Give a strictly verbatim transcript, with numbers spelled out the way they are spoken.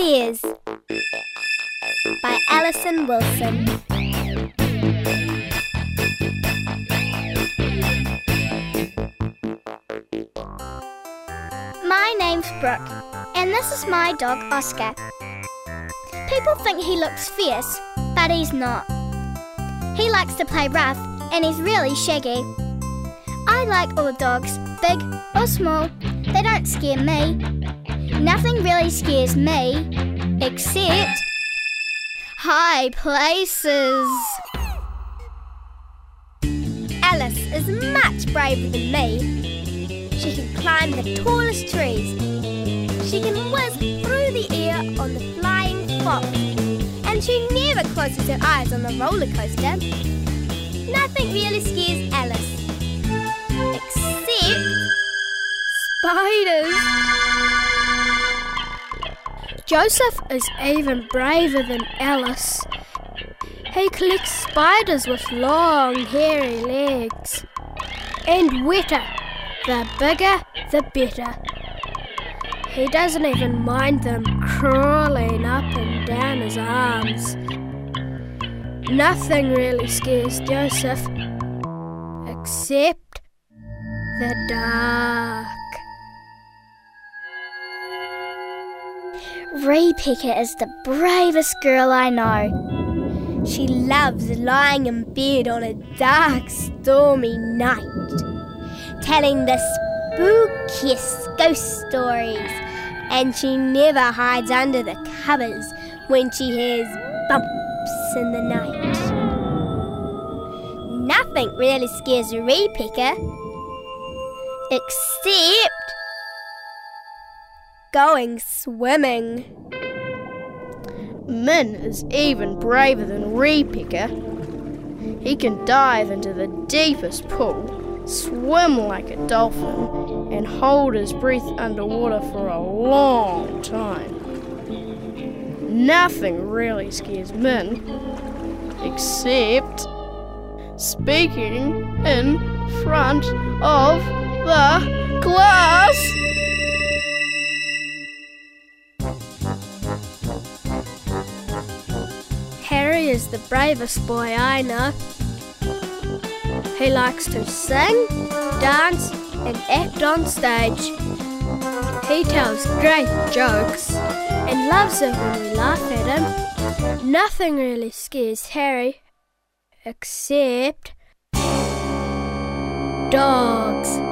Fears by Alison Wilson. My name's Brooke, and this is my dog Oscar. People think he looks fierce, but he's not. He likes to play rough, and he's really shaggy. I like all dogs, big or small. They don't scare me. Nothing really scares me, except high places. Alice is much braver than me. She can climb the tallest trees. She can whiz through the air on the flying fox. And she never closes her eyes on the roller coaster. Nothing really scares Alice, except spiders. Joseph is even braver than Alice. He collects spiders with long, hairy legs. And wetter. The bigger, the better. He doesn't even mind them crawling up and down his arms. Nothing really scares Joseph, except the dark. Raypicker is the bravest girl I know. She loves lying in bed on a dark, stormy night, telling the spookiest ghost stories, and she never hides under the covers when she hears bumps in the night. Nothing really scares Raypicker, except going swimming. Min is even braver than Raypicker. He can dive into the deepest pool, swim like a dolphin, and hold his breath underwater for a long time. Nothing really scares Min, except speaking in front of the class. Harry is the bravest boy I know. He likes to sing, dance, and act on stage. He tells great jokes and loves it when we laugh at him. Nothing really scares Harry, except dogs.